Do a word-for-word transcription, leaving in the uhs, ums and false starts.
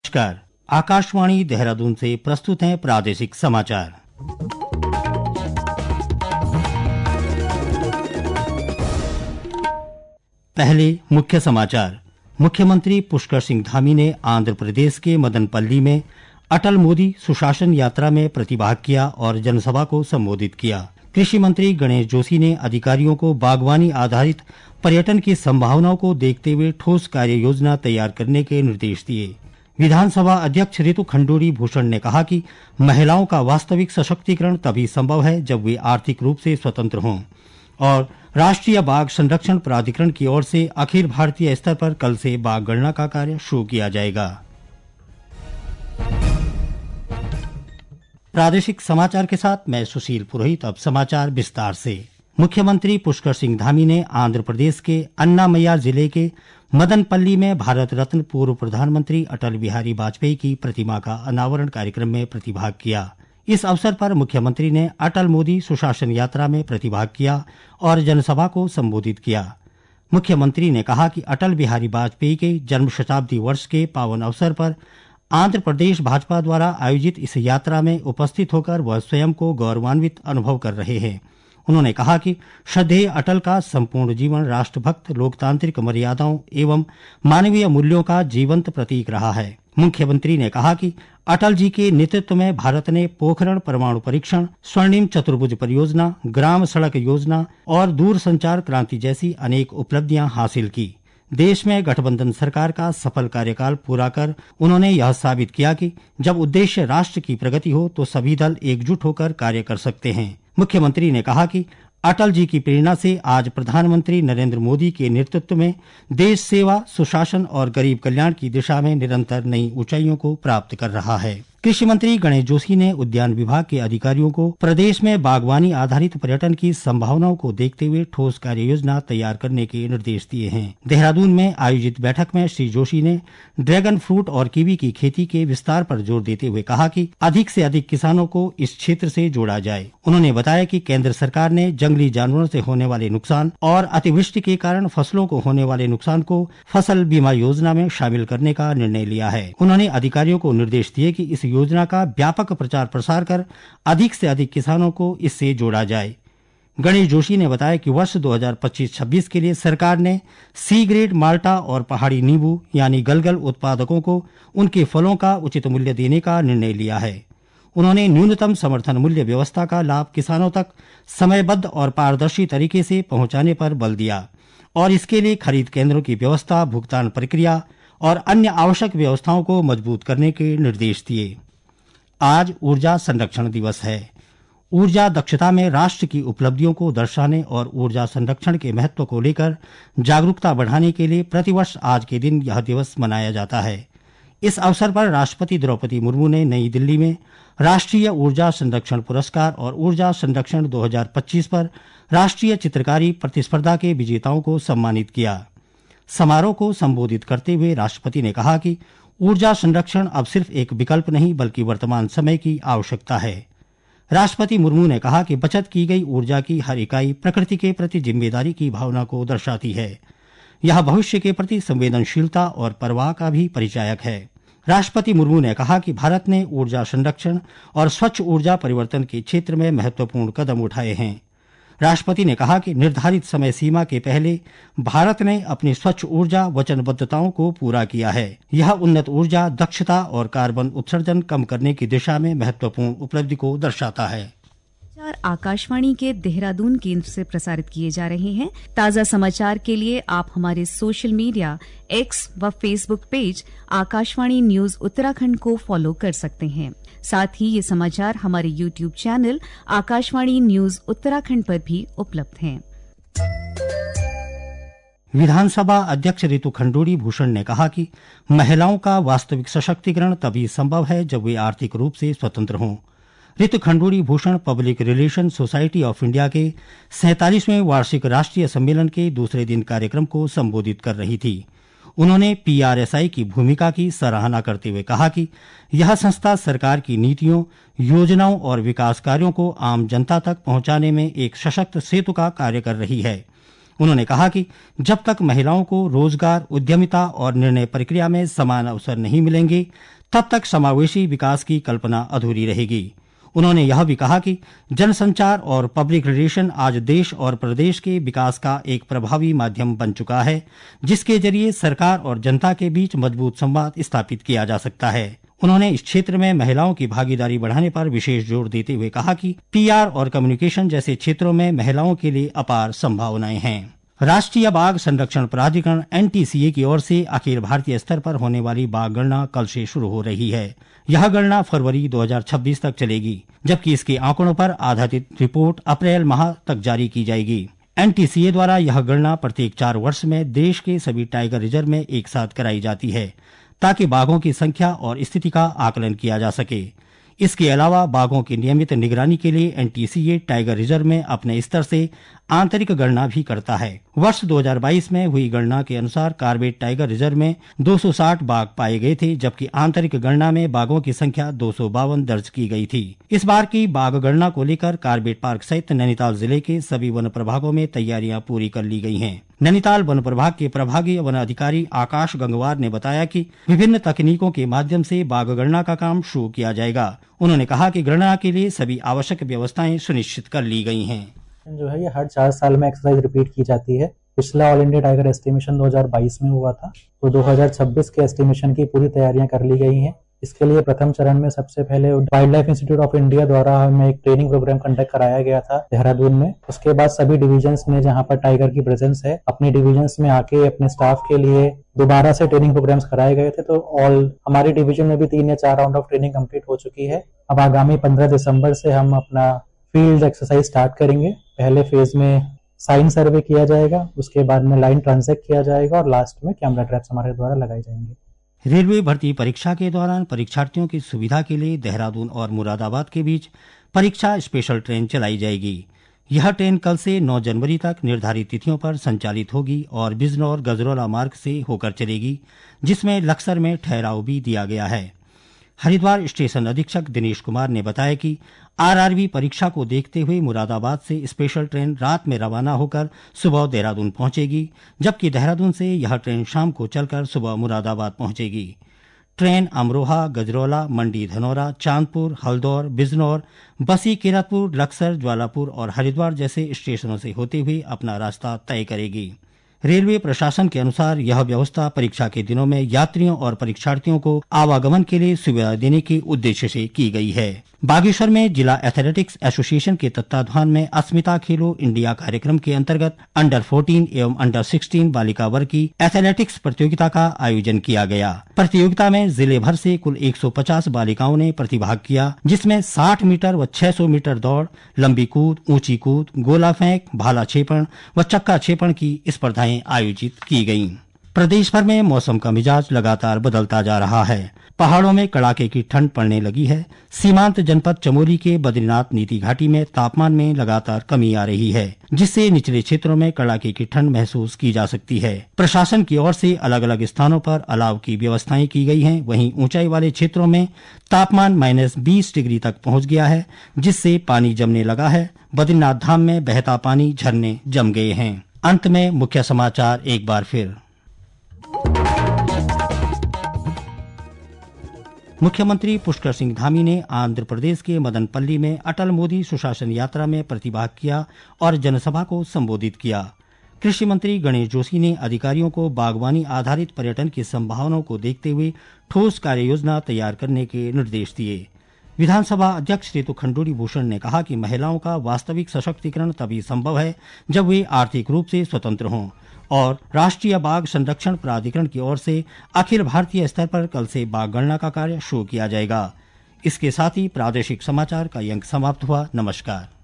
नमस्कार, आकाशवाणी देहरादून से प्रस्तुत हैं प्रादेशिक समाचार। पहले मुख्य समाचार। मुख्यमंत्री पुष्कर सिंह धामी ने आंध्र प्रदेश के मदनपल्ली में अटल मोदी सुशासन यात्रा में प्रतिभाग किया और जनसभा को संबोधित किया। कृषि मंत्री गणेश जोशी ने अधिकारियों को बागवानी आधारित पर्यटन की संभावनाओं को देखते हुए ठोस कार्य योजना तैयार करने के निर्देश दिए। विधानसभा अध्यक्ष ऋतु खंडूड़ी भूषण ने कहा कि महिलाओं का वास्तविक सशक्तिकरण तभी संभव है जब वे आर्थिक रूप से स्वतंत्र हों। और राष्ट्रीय बाघ संरक्षण प्राधिकरण की ओर से अखिल भारतीय स्तर पर कल से बाघ गणना का कार्य शुरू किया जाएगा। प्रादेशिक समाचार के साथ मैं सुशील पुरोहित। अब समाचार विस्तार से। मुख्यमंत्री पुष्कर सिंह धामी ने आंध्र प्रदेश के अन्नामय्या जिले के मदनपल्ली में भारत रत्न पूर्व प्रधानमंत्री अटल बिहारी वाजपेयी की प्रतिमा का अनावरण कार्यक्रम में प्रतिभाग किया। इस अवसर पर मुख्यमंत्री ने अटल मोदी सुशासन यात्रा में प्रतिभाग किया और जनसभा को संबोधित किया। मुख्यमंत्री ने कहा कि अटल बिहारी वाजपेयी के जन्म शताब्दी वर्ष के पावन अवसर पर आंध्र प्रदेश भाजपा द्वारा आयोजित इस यात्रा में उपस्थित होकर वह स्वयं को गौरवान्वित अनुभव कर रहे हैं। उन्होंने कहा कि श्रद्धेय अटल का संपूर्ण जीवन राष्ट्रभक्त, लोकतांत्रिक मर्यादाओं एवं मानवीय मूल्यों का जीवंत प्रतीक रहा है। मुख्यमंत्री ने कहा कि अटल जी के नेतृत्व में भारत ने पोखरण परमाणु परीक्षण, स्वर्णिम चतुर्भुज परियोजना, ग्राम सड़क योजना और दूरसंचार क्रांति जैसी अनेक उपलब्धियां हासिल की। देश में गठबंधन सरकार का सफल कार्यकाल पूरा कर उन्होंने यह साबित किया कि जब उद्देश्य राष्ट्र की प्रगति हो तो सभी दल एकजुट होकर कार्य कर सकते हैं। मुख्यमंत्री ने कहा कि अटल जी की प्रेरणा से आज प्रधानमंत्री नरेंद्र मोदी के नेतृत्व में देश सेवा, सुशासन और गरीब कल्याण की दिशा में निरंतर नई ऊंचाइयों को प्राप्त कर रहा है। कृषि मंत्री गणेश जोशी ने उद्यान विभाग के अधिकारियों को प्रदेश में बागवानी आधारित पर्यटन की संभावनाओं को देखते हुए ठोस कार्य योजना तैयार करने के निर्देश दिए हैं। देहरादून में आयोजित बैठक में श्री जोशी ने ड्रैगन फ्रूट और कीवी की खेती के विस्तार पर जोर देते हुए कहा कि अधिक से अधिक किसानों को इस क्षेत्र से जोड़ा जाए। उन्होंने बताया कि केंद्र सरकार ने जंगली जानवरों से होने वाले नुकसान और अतिवृष्टि के कारण फसलों को होने वाले नुकसान को फसल बीमा योजना में शामिल करने का निर्णय लिया है। उन्होंने अधिकारियों को निर्देश दिए कि इस योजना का व्यापक प्रचार प्रसार कर अधिक से अधिक किसानों को इससे जोड़ा जाए। गणेश जोशी ने बताया कि वर्ष दो हज़ार पच्चीस छब्बीस के लिए सरकार ने सी ग्रेड माल्टा और पहाड़ी नींबू यानी गलगल उत्पादकों को उनके फलों का उचित मूल्य देने का निर्णय लिया है। उन्होंने न्यूनतम समर्थन मूल्य व्यवस्था का लाभ किसानों तक समयबद्ध और पारदर्शी तरीके से पहुंचाने पर बल दिया और इसके लिए खरीद केंद्रों की व्यवस्था, भुगतान प्रक्रिया और अन्य आवश्यक व्यवस्थाओं को मजबूत करने के निर्देश दिए। आज ऊर्जा संरक्षण दिवस है। ऊर्जा दक्षता में राष्ट्र की उपलब्धियों को दर्शाने और ऊर्जा संरक्षण के महत्व को लेकर जागरूकता बढ़ाने के लिए प्रतिवर्ष आज के दिन यह दिवस मनाया जाता है। इस अवसर पर राष्ट्रपति द्रौपदी मुर्मू ने नई दिल्ली में राष्ट्रीय ऊर्जा संरक्षण पुरस्कार और ऊर्जा संरक्षण दो हज़ार पच्चीस पर राष्ट्रीय चित्रकारी प्रतिस्पर्धा के विजेताओं को सम्मानित किया। समारोह को संबोधित करते हुए राष्ट्रपति ने कहा कि ऊर्जा संरक्षण अब सिर्फ एक विकल्प नहीं बल्कि वर्तमान समय की आवश्यकता है। राष्ट्रपति मुर्मू ने कहा कि बचत की गई ऊर्जा की हर इकाई प्रकृति के प्रति जिम्मेदारी की भावना को दर्शाती है। यह भविष्य के प्रति संवेदनशीलता और परवाह का भी परिचायक है। राष्ट्रपति मुर्मू ने कहा कि भारत ने ऊर्जा संरक्षण और स्वच्छ ऊर्जा परिवर्तन के क्षेत्र में महत्वपूर्ण कदम उठाए हैं। राष्ट्रपति ने कहा कि निर्धारित समय सीमा के पहले भारत ने अपनी स्वच्छ ऊर्जा वचनबद्धताओं को पूरा किया है। यह उन्नत ऊर्जा दक्षता और कार्बन उत्सर्जन कम करने की दिशा में महत्वपूर्ण उपलब्धि को दर्शाता है। आकाशवाणी के देहरादून केंद्र से प्रसारित किए जा रहे हैं। ताजा समाचार के लिए आप हमारे सोशल मीडिया एक्स व Facebook page Akashvani news Uttarakhand को फॉलो कर सकते हैं। साथ ही ये समाचार हमारे YouTube channel Akashvani news Uttarakhand पर भी उपलब्ध हैं। विधानसभा अध्यक्ष ऋतु खंडूड़ी भूषण ने कहा कि महिलाओं का वास्तविक सशक्तिकरण तभी संभव है जब वे आर्थिक रूप से स्वतंत्र हों। Ritu Khanduri Bhushan public relation society of India के सैंतालीसवें वार्षिक राष्ट्रीय सम्मेलन के दूसरे दिन कार्यक्रम को संबोधित कर रही थी। उन्होंने पीआरएसआई की भूमिका की सराहना करते हुए कहा कि यह संस्था सरकार की नीतियों, योजनाओं और विकास कार्यों को आम जनता तक पहुंचाने में एक सशक्त सेतु का कार्य कर रही है। उन्होंने कहा कि जब तक महिलाओं को रोजगार, उद्यमिता और निर्णय प्रक्रिया में समान अवसर नहीं मिलेंगे तब तक समावेशी विकास की कल्पना अधूरी रहेगी। उन्होंने यह भी कहा कि जनसंचार और पब्लिक रिलेशन आज देश और प्रदेश के विकास का एक प्रभावी माध्यम बन चुका है, जिसके जरिए सरकार और जनता के बीच मजबूत संवाद स्थापित किया जा सकता है। उन्होंने इस क्षेत्र में महिलाओं की भागीदारी बढ़ाने पर विशेष जोर देते हुए कहा कि पीआर और कम्युनिकेशन जैसे क्षेत्रों में महिलाओं के लिए अपार संभावनाएं हैं। राष्ट्रीय बाघ संरक्षण प्राधिकरण एनटीसीए की ओर से अखिल भारतीय स्तर पर होने वाली बाघ गणना कल से शुरू हो रही है। यह गणना फरवरी दो हज़ार छब्बीस तक चलेगी, जबकि इसके आंकड़ों पर आधारित रिपोर्ट अप्रैल माह तक जारी की जाएगी। एनटीसीए द्वारा यह गणना प्रत्येक चार वर्ष में देश के सभी टाइगर रिजर्व में एक साथ कराई जाती है, ताकि बाघों की संख्या और स्थिति का आकलन किया जा सके। इसके अलावा बाघों की नियमित निगरानी के लिए एनटीसीए टाइगर रिजर्व में अपने स्तर से आंतरिक गणना भी करता है। वर्ष दो हज़ार बाईस में हुई गणना के अनुसार कार्बेट टाइगर रिजर्व में दो सौ साठ बाघ पाए गए थे, जबकि आंतरिक गणना में बाघों की संख्या दो सौ बावन दर्ज की गई थी। इस बार की बाघ गणना को लेकर कार्बेट पार्क सहित नैनीताल जिले के सभी वन प्रभागों में तैयारियां पूरी कर ली गई हैं। नैनीताल वन प्रभाग के प्रभागीय वन अधिकारी आकाश गंगवार ने बताया कि विभिन्न तकनीकों के माध्यम से बाघ गणना का काम शुरू किया जाएगा। उन्होंने कहा कि गणना के लिए सभी आवश्यक व्यवस्थाएं सुनिश्चित कर ली गई हैं। जो है ये हर चार साल में एक्सरसाइज रिपीट की जाती है। पिछला ऑल इंडिया टाइगर एस्टिमेशन दो हज़ार बाईस में हुआ था, तो दो हज़ार छब्बीस के एस्टिमेशन की पूरी तैयारियां कर ली गई हैं। इसके लिए प्रथम चरण में सबसे पहले wildlife institute of India द्वारा हमें एक ट्रेनिंग प्रोग्राम कंडक्ट कराया गया था देहरादून में। उसके बाद सभी डिविजन्स में जहां पर टाइगर की प्रेजेंस है, अपनी डिविजन्स में आके अपने स्टाफ के लिए दोबारा से ट्रेनिंग प्रोग्राम्स कराए गए थे। तो ऑल हमारी डिवीजन में भी तीन या चार राउंड ऑफ ट्रेनिंग कंप्लीट हो चुकी है। अब आगामी पंद्रह दिसंबर से हम अपना फील्ड एक्सरसाइज स्टार्ट करेंगे। पहले फेज में साइन सर्वे किया जाएगा, उसके बाद में लाइन ट्रांसैक्ट किया जाएगा और लास्ट में कैमरा ट्रैप्स हमारे द्वारा लगाए जाएंगे। रेलवे भर्ती परीक्षा के दौरान परीक्षार्थियों की सुविधा के लिए देहरादून और मुरादाबाद के बीच परीक्षा स्पेशल ट्रेन चलाई जाएगी। यह ट्रेन कल से नौ जनवरी तक निर्धारित तिथियों पर संचालित होगी और बिजनौर गजरौला मार्ग से होकर चलेगी, जिसमें लक्सर में ठहराव भी दिया गया है। हरिद्वार स्टेशन अधीक्षक दिनेश कुमार ने बताया कि आरआरबी परीक्षा को देखते हुए मुरादाबाद से स्पेशल ट्रेन रात में रवाना होकर सुबह देहरादून पहुंचेगी, जबकि देहरादून से यह ट्रेन शाम को चलकर सुबह मुरादाबाद पहुंचेगी। ट्रेन अमरोहा, गजरौला, मंडी धनौरा, चांदपुर, हल्दौर, बिजनौर, बसी, किरतपुर, लक्सर, ज्वालापुर और हरिद्वार जैसे स्टेशनों से होते हुए अपना रास्ता तय करेगी। रेलवे प्रशासन के अनुसार यह व्यवस्था परीक्षा के दिनों में यात्रियों और परीक्षार्थियों को आवागमन के लिए सुविधा देने के उद्देश्य से की गई है। बागेश्वर में जिला एथलेटिक्स एसोसिएशन के तत्वाधान में अस्मिता खेलो इंडिया कार्यक्रम के अंतर्गत अंडर चौदह एवं अंडर सोलह बालिका वर्ग की एथलेटिक्स प्रतियोगिता का आयोजन किया गया। प्रतियोगिता में जिले भर से कुल एक सौ पचास बालिकाओं ने प्रतिभाग किया, जिसमें साठ मीटर व छह सौ मीटर दौड़, लंबी कूद, ऊंची कूद, गोला फेंक, भाला छेपण व चक्का छेपण की स्पर्धाएं आयोजित की गयीं। प्रदेश भर में मौसम का मिजाज लगातार बदलता जा रहा है। पहाड़ों में कड़ाके की ठंड पड़ने लगी है। सीमांत जनपद चमोली के बद्रीनाथ नीति घाटी में तापमान में लगातार कमी आ रही है, जिससे निचले क्षेत्रों में कड़ाके की ठंड महसूस की जा सकती है। प्रशासन की ओर से अलग अलग स्थानों पर अलाव की व्यवस्थाएं की गई हैं। वहीं ऊंचाई वाले क्षेत्रों में तापमान माइनस बीस डिग्री तक पहुंच गया है, जिससे पानी जमने लगा है। बद्रीनाथ धाम में बहता पानी झरने जम गए हैं। अंत में मुख्य समाचार एक बार फिर। मुख्यमंत्री पुष्कर सिंह धामी ने आंध्र प्रदेश के मदनपल्ली में अटल मोदी सुशासन यात्रा में प्रतिभाग किया और जनसभा को संबोधित किया। कृषि मंत्री गणेश जोशी ने अधिकारियों को बागवानी आधारित पर्यटन की संभावनाओं को देखते हुए ठोस कार्य योजना तैयार करने के निर्देश दिए। विधानसभा अध्यक्ष रितु खंडूरी भूषण ने कहा कि महिलाओं का वास्तविक सशक्तिकरण तभी संभव है जब वे आर्थिक रूप से स्वतंत्र हों, और राष्ट्रीय बाघ संरक्षण प्राधिकरण की ओर से अखिल भारतीय स्तर पर कल से बाघ गणना का कार्य शुरू किया जाएगा। इसके साथ ही प्रादेशिक समाचार का ये अंक समाप्त हुआ। नमस्कार।